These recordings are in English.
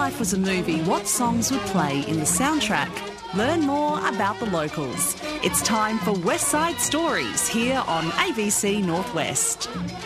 life was a movie, what songs would play in the soundtrack? Learn more about the locals. It's time for West Side Stories here on ABC Northwest.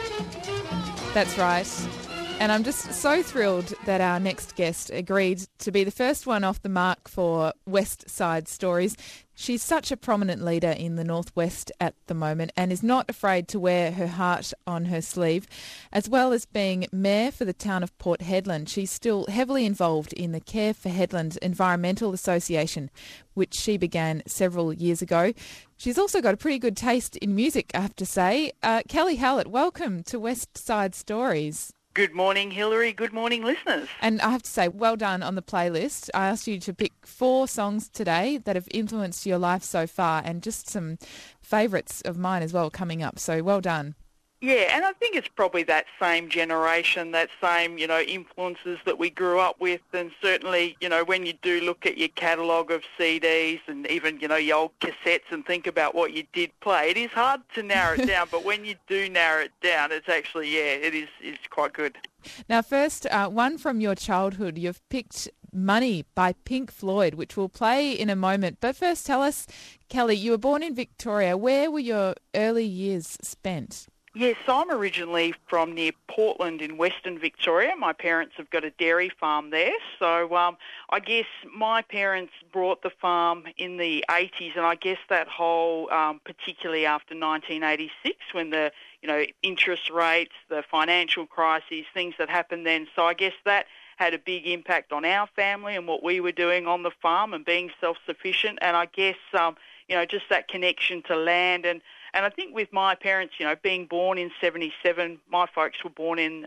That's right. And I'm just so thrilled that our next guest agreed to be the first one off the mark for West Side Stories. She's such a prominent leader in the Northwest at the moment and is not afraid to wear her heart on her sleeve. As well as being Mayor for the town of Port Hedland, she's still heavily involved in the Care for Hedland Environmental Association, which she began several years ago. She's also got a pretty good taste in music, I have to say. Kelly Howlett, welcome to West Side Stories. Good morning, Hillary. Good morning, listeners. And I have to say, well done on the playlist. I asked you to pick 4 songs today that have influenced your life so far, and just some favourites of mine as well coming up. So well done. Yeah, and I think it's probably that same generation, that same, influences that we grew up with. And certainly, when you do look at your catalogue of CDs and even, your old cassettes and think about what you did play, it is hard to narrow it down. But when you do narrow it down, it's actually, it's quite good. Now, first, one from your childhood. You've picked Money by Pink Floyd, which we'll play in a moment. But first, tell us, Kelly, you were born in Victoria. Where were your early years spent? Yes, I'm originally from near Portland in Western Victoria. My parents have got a dairy farm there. So I guess my parents brought the farm in the 80s, and I guess that whole, particularly after 1986, when the interest rates, the financial crises, things that happened then. So I guess that had a big impact on our family and what we were doing on the farm and being self-sufficient. And I guess, just that connection to land. And I think with my parents, being born in 77, my folks were born in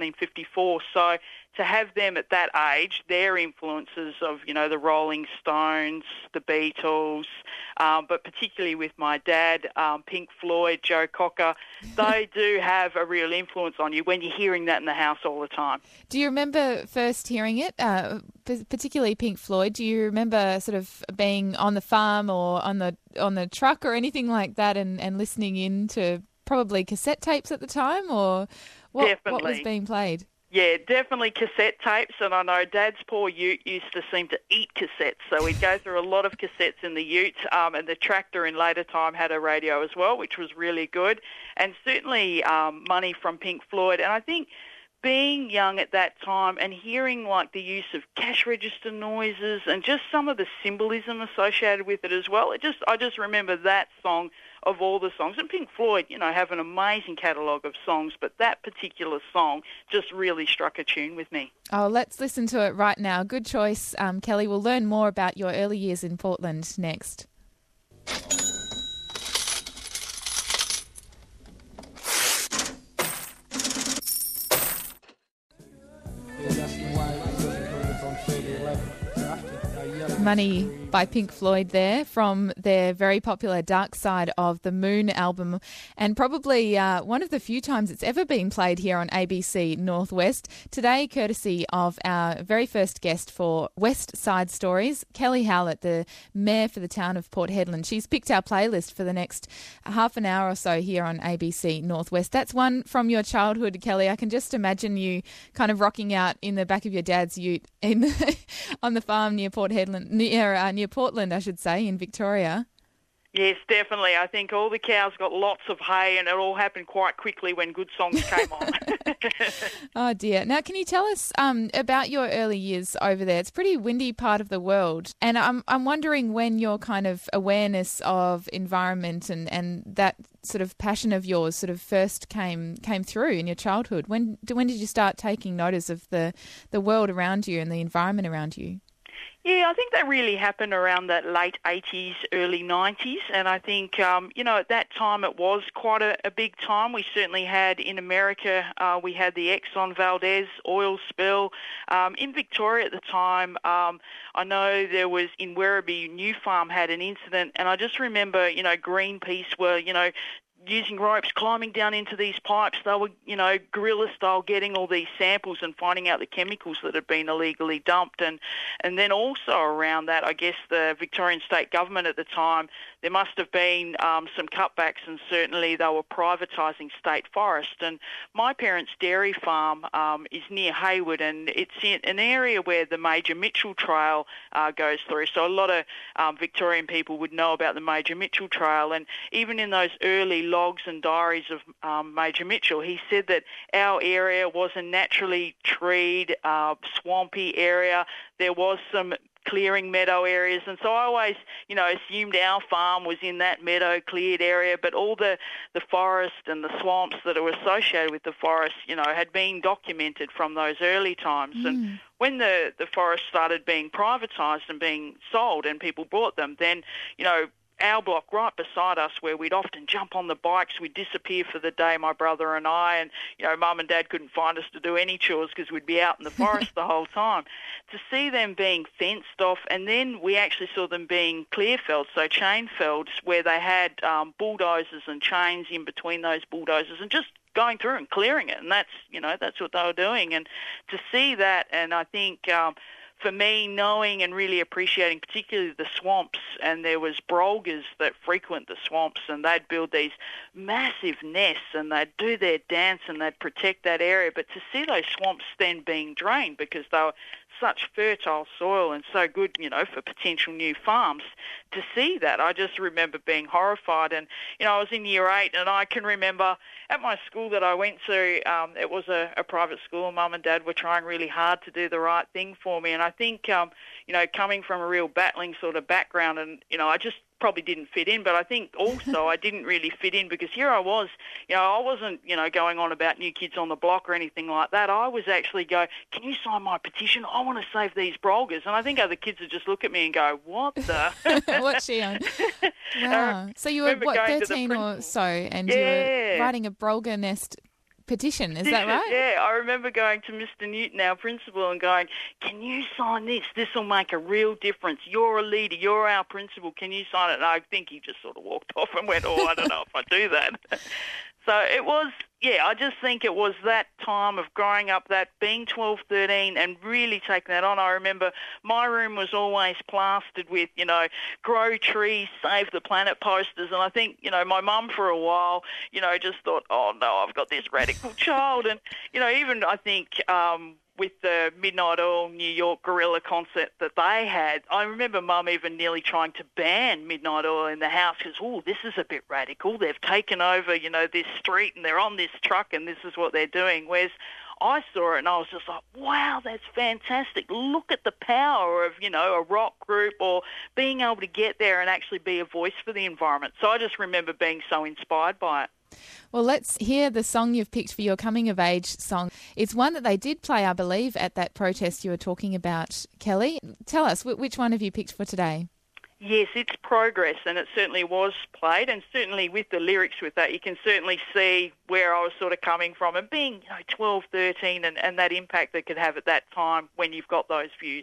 1954. So to have them at that age, their influences of, the Rolling Stones, the Beatles, but particularly with my dad, Pink Floyd, Joe Cocker, they do have a real influence on you when you're hearing that in the house all the time. Do you remember first hearing it, particularly Pink Floyd? Do you remember sort of being on the farm or on the truck or anything like that and listening in to probably cassette tapes at the time, or what was being played? Yeah, definitely cassette tapes, and I know Dad's poor ute used to seem to eat cassettes, so we'd go through a lot of cassettes in the ute, and the tractor in later time had a radio as well, which was really good, and certainly Money from Pink Floyd. And I think being young at that time and hearing like the use of cash register noises and just some of the symbolism associated with it as well, I just remember that song of all the songs. And Pink Floyd, have an amazing catalogue of songs, but that particular song just really struck a tune with me. Oh, let's listen to it right now. Good choice, Kelly. We'll learn more about your early years in Portland next. Money by Pink Floyd there from their very popular Dark Side of the Moon album, and probably one of the few times it's ever been played here on ABC Northwest. Today, courtesy of our very first guest for West Side Stories, Kelly Howlett, the Mayor for the town of Port Hedland. She's picked our playlist for the next half an hour or so here on ABC Northwest. That's one from your childhood, Kelly. I can just imagine you kind of rocking out in the back of your dad's ute on the farm near Port Hedland, near Portland, I should say, in Victoria. Yes, definitely. I think all the cows got lots of hay, and it all happened quite quickly when good songs came on. Oh, dear. Now, can you tell us about your early years over there? It's a pretty windy part of the world, and I'm wondering when your kind of awareness of environment and that sort of passion of yours sort of first came through in your childhood. When did you start taking notice of the world around you and the environment around you? Yeah, I think that really happened around the late 80s, early 90s, and I think, at that time it was quite a big time. We certainly had, in America, we had the Exxon Valdez oil spill. In Victoria at the time, I know there was, in Werribee, New Farm had an incident, and I just remember, Greenpeace were, using ropes, climbing down into these pipes. They were, guerrilla style, getting all these samples and finding out the chemicals that had been illegally dumped. And then also around that, I guess the Victorian state government at the time, there must have been some cutbacks, and certainly they were privatising state forest. And my parents' dairy farm is near Hayward, and it's in an area where the Major Mitchell Trail goes through. So a lot of Victorian people would know about the Major Mitchell Trail. And even in those early logs and diaries of Major Mitchell, he said that our area was a naturally treed, swampy area. There was some clearing meadow areas, and so I always, assumed our farm was in that meadow cleared area, but all the forest and the swamps that were associated with the forest, had been documented from those early times. And when the forest started being privatised and being sold and people bought them, then, our block right beside us, where we'd often jump on the bikes, we'd disappear for the day, my brother and I, and, Mum and Dad couldn't find us to do any chores because we'd be out in the forest the whole time. To see them being fenced off, and then we actually saw them being clear-felled, so chain-felled, where they had bulldozers and chains in between those bulldozers and just going through and clearing it, and that's what they were doing. And to see that, and I think for me, knowing and really appreciating particularly the swamps, and there was brolgas that frequent the swamps, and they'd build these massive nests and they'd do their dance and they'd protect that area. But to see those swamps then being drained because they were such fertile soil and so good, for potential new farms, to see that, I just remember being horrified. And, I was in year 8, and I can remember at my school that I went to, it was a private school, and Mum and Dad were trying really hard to do the right thing for me. And I think, coming from a real battling sort of background, and, I just probably didn't fit in, but I think also I didn't really fit in because here I was, I wasn't, going on about New Kids on the Block or anything like that. I was actually can you sign my petition? I want to save these brolgas. And I think other kids would just look at me and go, what the? What's she on? Wow. So you were, 13 or so, and you were writing a brolga nest petition, is that right? Yeah, I remember going to Mr. Newton, our principal, and going, can you sign this? This will make a real difference. You're a leader. You're our principal. Can you sign it? And I think he just sort of walked off and went, I don't know if I do that. So it was, I just think it was that time of growing up, that being 12, 13, and really taking that on. I remember my room was always plastered with, grow trees, save the planet posters. And I think, my mum for a while, just thought, oh, no, I've got this radical child. And, even I think with the Midnight Oil New York guerrilla concert that they had, I remember Mum even nearly trying to ban Midnight Oil in the house because, this is a bit radical. They've taken over, this street and they're on this truck and this is what they're doing. Whereas I saw it and I was just like, wow, that's fantastic. Look at the power of, a rock group or being able to get there and actually be a voice for the environment. So I just remember being so inspired by it. Well, let's hear the song you've picked for your coming-of-age song. It's one that they did play, I believe, at that protest you were talking about, Kelly. Tell us, which one have you picked for today? Yes, it's Progress, and it certainly was played, and certainly with the lyrics with that, you can certainly see where I was sort of coming from, and being 12, 13, and that impact that could have at that time when you've got those views.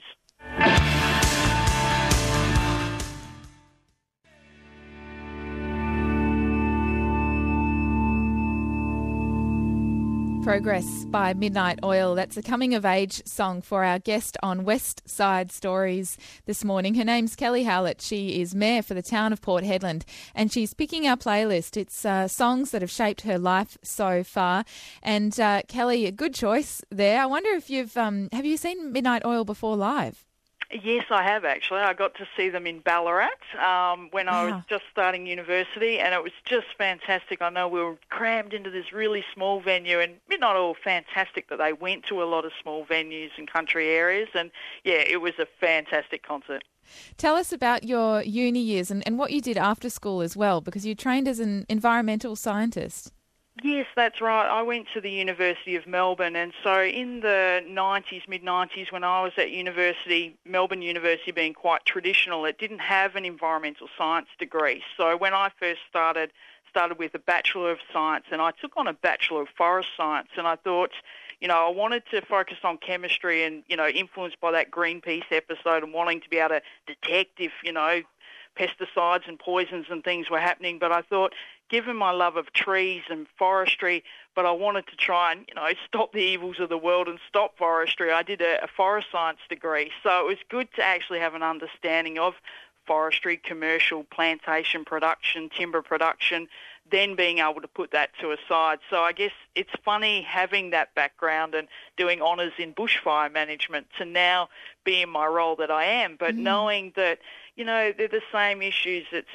Progress by Midnight Oil. That's a coming-of-age song for our guest on West Side Stories this morning. Her name's Kelly Howlett. She is Mayor for the town of Port Hedland, and she's picking our playlist. It's songs that have shaped her life so far. And Kelly, a good choice there. I wonder if have you seen Midnight Oil before live? Yes, I have actually. I got to see them in Ballarat when I was just starting university, and it was just fantastic. I know we were crammed into this really small venue, and Midnight Oil, fantastic that they went to a lot of small venues and country areas, and it was a fantastic concert. Tell us about your uni years and what you did after school as well, because you trained as an environmental scientist. Yes, that's right. I went to the University of Melbourne, and so in the 90s, mid-90s, when I was at university, Melbourne University being quite traditional, it didn't have an environmental science degree. So when I first started with a Bachelor of Science, and I took on a Bachelor of Forest Science, and I thought, I wanted to focus on chemistry and, influenced by that Greenpeace episode and wanting to be able to detect if, pesticides and poisons and things were happening. But I thought given my love of trees and forestry, but I wanted to try and, stop the evils of the world and stop forestry. I did a forest science degree, so it was good to actually have an understanding of forestry, commercial, plantation production, timber production, then being able to put that to a side. So I guess it's funny having that background and doing honours in bushfire management to now be in my role that I am, but knowing that, they're the same issues. It's,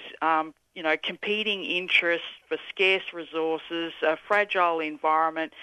competing interests for scarce resources, a fragile environment,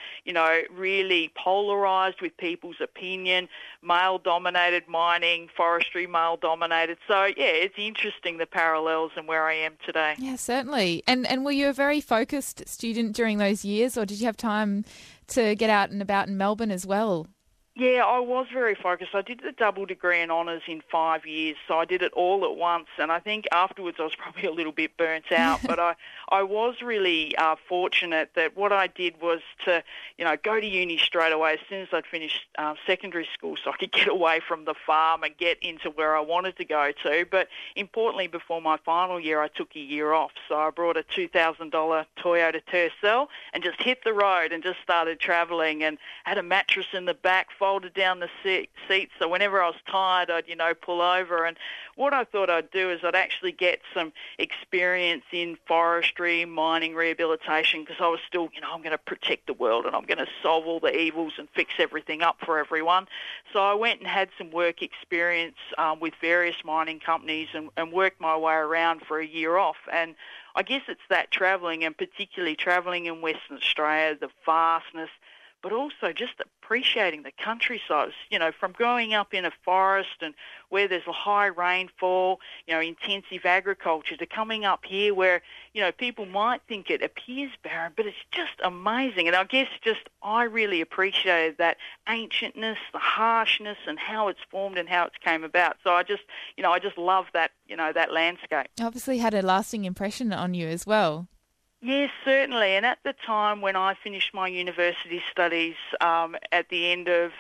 really polarised with people's opinion, male-dominated mining, forestry, male-dominated. So, it's interesting, the parallels and where I am today. Yeah, certainly. And were you a very focused student during those years, or did you have time to get out and about in Melbourne as well? Yeah, I was very focused. I did the double degree in honours in 5 years, so I did it all at once. And I think afterwards I was probably a little bit burnt out, but I was really fortunate that what I did was to, go to uni straight away as soon as I'd finished secondary school, so I could get away from the farm and get into where I wanted to go to. But importantly, before my final year, I took a year off. So I brought a $2,000 Toyota Tercel and just hit the road and just started travelling, and had a mattress in the back, folded down the seats, so whenever I was tired, I'd, pull over. And what I thought I'd do is I'd actually get some experience in forestry, mining, rehabilitation, because I was still, I'm going to protect the world and I'm going to solve all the evils and fix everything up for everyone. So I went and had some work experience with various mining companies and worked my way around for a year off. And I guess it's that travelling, and particularly travelling in Western Australia, the vastness, but also just appreciating the countryside. From growing up in a forest and where there's a high rainfall, intensive agriculture, to coming up here where, people might think it appears barren, but it's just amazing. And I guess I really appreciated that ancientness, the harshness, and how it's formed and how it's came about. So I just love that, that landscape. Obviously had a lasting impression on you as well. Yes, certainly. And at the time when I finished my university studies at the end of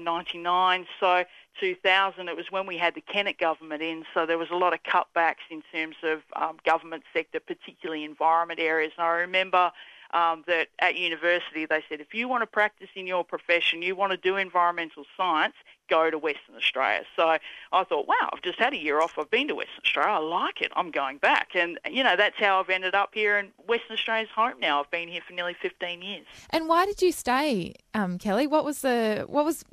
99, so 2000, it was when we had the Kennett government in, so there was a lot of cutbacks in terms of government sector, particularly environment areas. And I remember that at university they said, if you want to practice in your profession, you want to do environmental science, go to Western Australia. So I thought, wow, I've just had a year off. I've been to Western Australia. I like it. I'm going back. And, that's how I've ended up here, in Western Australia's home now. I've been here for nearly 15 years. And why did you stay, Kelly? What was the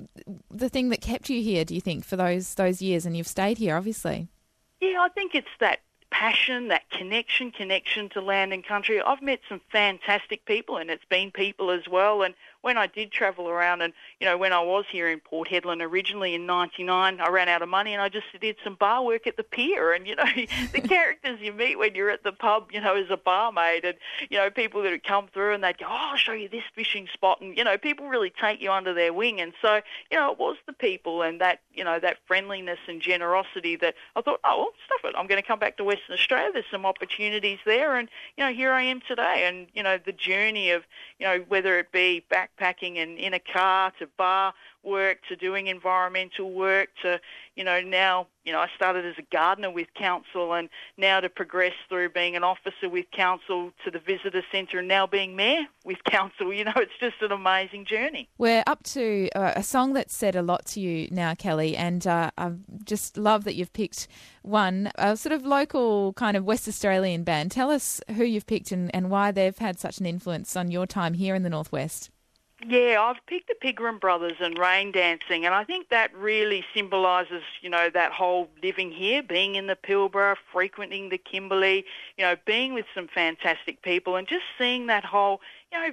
thing that kept you here, do you think, for those years? And you've stayed here, obviously. Yeah, I think it's that passion, that connection to land and country. I've met some fantastic people, and it's been people as well. And when I did travel around, and, when I was here in Port Hedland originally in 99, I ran out of money and I just did some bar work at the pier. And, the characters you meet when you're at the pub, as a barmaid, and, people that would come through and they'd go, oh, I'll show you this fishing spot. And, people really take you under their wing. And so, it was the people and that, that friendliness and generosity that I thought, oh, well, stuff it. I'm going to come back to Western Australia. There's some opportunities there. And, here I am today. And, the journey of, whether it be backpacking and in a car, to bar work, to doing environmental work, to, now, I started as a gardener with council, and now to progress through being an officer with council to the visitor centre, and now being mayor with council. It's just an amazing journey. We're up to a song that's said a lot to you now, Kelly, and I just love that you've picked one, a sort of local kind of West Australian band. Tell us who you've picked and why they've had such an influence on your time here in the Northwest. Yeah, I've picked the Pigram Brothers and Rain Dancing, and I think that really symbolises, that whole living here, being in the Pilbara, frequenting the Kimberley, being with some fantastic people, and just seeing that whole,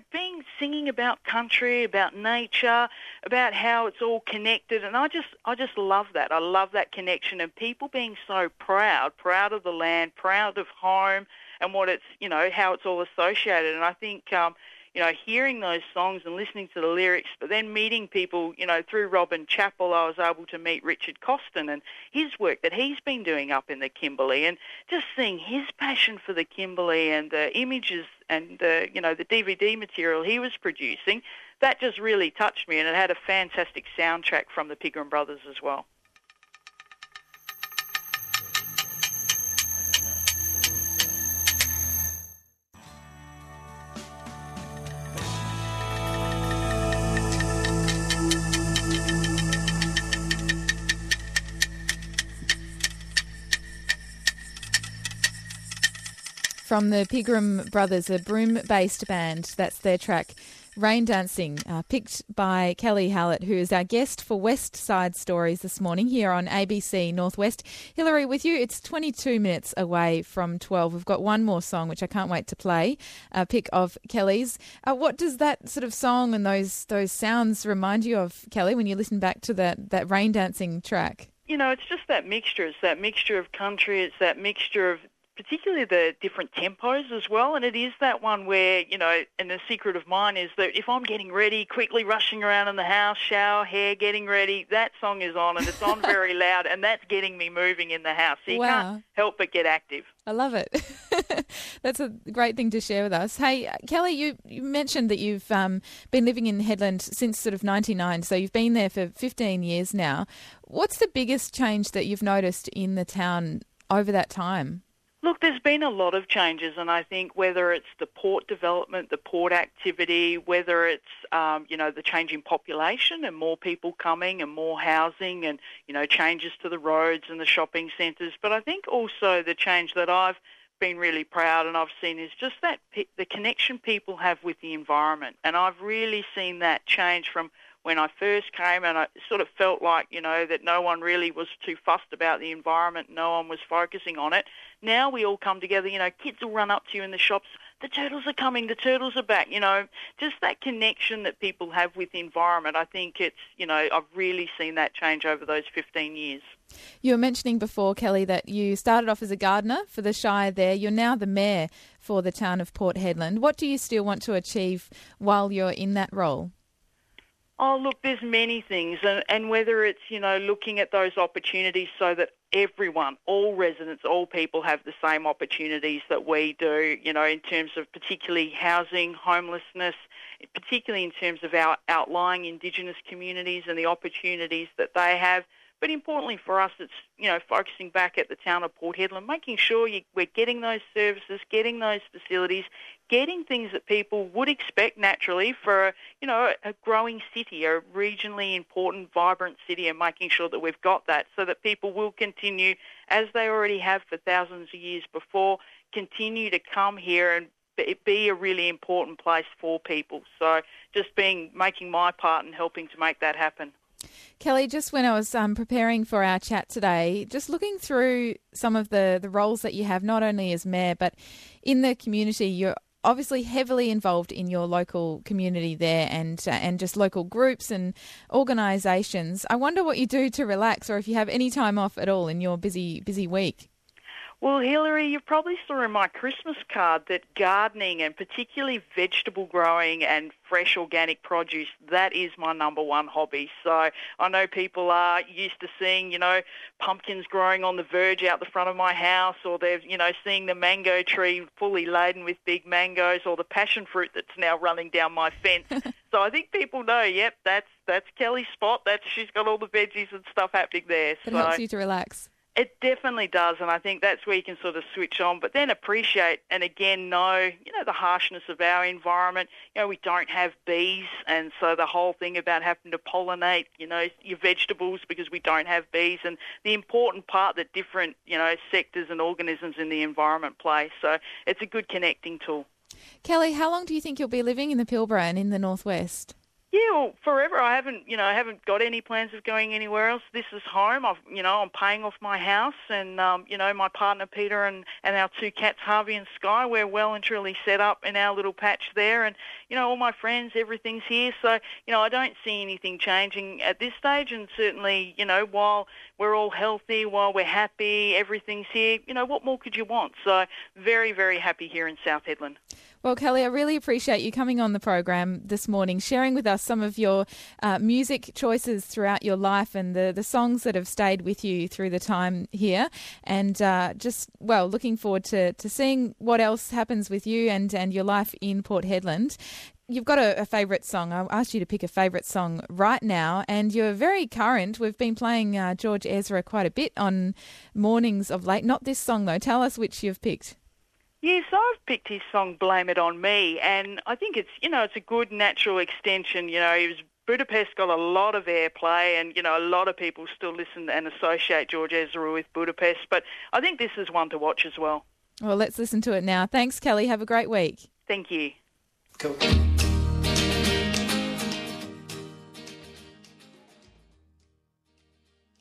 singing about country, about nature, about how it's all connected, and I just love that. I love that connection, and people being so proud of the land, proud of home, and what it's, how it's all associated, and I think, hearing those songs and listening to the lyrics, but then meeting people, through Robin Chappell, I was able to meet Richard Costin and his work that he's been doing up in the Kimberley, and just seeing his passion for the Kimberley and the images and the DVD material he was producing, that just really touched me, and it had a fantastic soundtrack from the Pigram Brothers as well. From the Pigram Brothers, a Broome-based band. That's their track, Rain Dancing, picked by Kelly Hallett, who is our guest for West Side Stories this morning here on ABC Northwest. Hilary, with you, it's 22 minutes away from 12. We've got one more song, which I can't wait to play, a pick of Kelly's. What does that sort of song and those sounds remind you of, Kelly, when you listen back to that Rain Dancing track? You know, it's just that mixture. It's that mixture of country. It's that mixture of particularly the different tempos as well. And it is that one where, you know, and the secret of mine is that if I'm getting ready, quickly rushing around in the house, shower, hair, getting ready, that song is on and it's on very loud and that's getting me moving in the house. So you can't help but get active. I love it. That's a great thing to share with us. Hey, Kelly, you mentioned that you've been living in Hedland since sort of 99, so you've been there for 15 years now. What's the biggest change that you've noticed in the town over that time? Look, there's been a lot of changes, and I think whether it's the port development, the port activity, whether it's, the change in population and more people coming and more housing and, changes to the roads and the shopping centres. But I think also the change that I've been really proud and I've seen is just that the connection people have with the environment. And I've really seen that change from when I first came, and I sort of felt like, that no one really was too fussed about the environment, no one was focusing on it. Now we all come together, kids will run up to you in the shops, the turtles are coming, the turtles are back, just that connection that people have with the environment. I think it's, I've really seen that change over those 15 years. You were mentioning before, Kelly, that you started off as a gardener for the Shire there. You're now the mayor for the town of Port Hedland. What do you still want to achieve while you're in that role? Oh, look, there's many things, and whether it's, looking at those opportunities so that everyone, all residents, all people have the same opportunities that we do, in terms of particularly housing, homelessness, particularly in terms of our outlying Indigenous communities and the opportunities that they have. But importantly for us, it's, focusing back at the town of Port Hedland, making sure we're getting those services, getting those facilities, getting things that people would expect naturally for, a growing city, a regionally important, vibrant city, and making sure that we've got that so that people will continue, as they already have for thousands of years before, continue to come here and be a really important place for people. So just making my part in helping to make that happen. Kelly, just when I was preparing for our chat today, just looking through some of the roles that you have, not only as mayor, but in the community, you're obviously heavily involved in your local community there and just local groups and organisations. I wonder what you do to relax, or if you have any time off at all in your busy week. Well, Hilary, you probably saw in my Christmas card that gardening and particularly vegetable growing and fresh organic produce, that is my number one hobby. So I know people are used to seeing, pumpkins growing on the verge out the front of my house, or they're, seeing the mango tree fully laden with big mangoes, or the passion fruit that's now running down my fence. So I think people know, yep, that's Kelly's spot. She's got all the veggies and stuff happening there. It helps you to relax. It definitely does, and I think that's where you can sort of switch on, but then appreciate and again know, the harshness of our environment. We don't have bees, and so the whole thing about having to pollinate, your vegetables because we don't have bees, and the important part that different, sectors and organisms in the environment play. So it's a good connecting tool. Kelly, how long do you think you'll be living in the Pilbara and in the northwest? Yeah, well, forever. I haven't got any plans of going anywhere else. This is home. I'm paying off my house, and my partner Peter and our two cats Harvey and Sky. We're well and truly set up in our little patch there, and all my friends, everything's here. So I don't see anything changing at this stage, and certainly while we're all healthy, while we're happy, everything's here. What more could you want? So very, very happy here in South Hedland. Well, Kelly, I really appreciate you coming on the program this morning, sharing with us some of your music choices throughout your life and the songs that have stayed with you through the time here. And looking forward to seeing what else happens with you and your life in Port Hedland. You've got a favourite song. I'll ask you to pick a favourite song right now, and you're very current. We've been playing George Ezra quite a bit on mornings of late. Not this song, though. Tell us which you've picked. Yes, I've picked his song "Blame It on Me," and I think it's it's a good natural extension. Budapest got a lot of airplay, and a lot of people still listen and associate George Ezra with Budapest. But I think this is one to watch as well. Well, let's listen to it now. Thanks, Kelly. Have a great week. Thank you. Cool.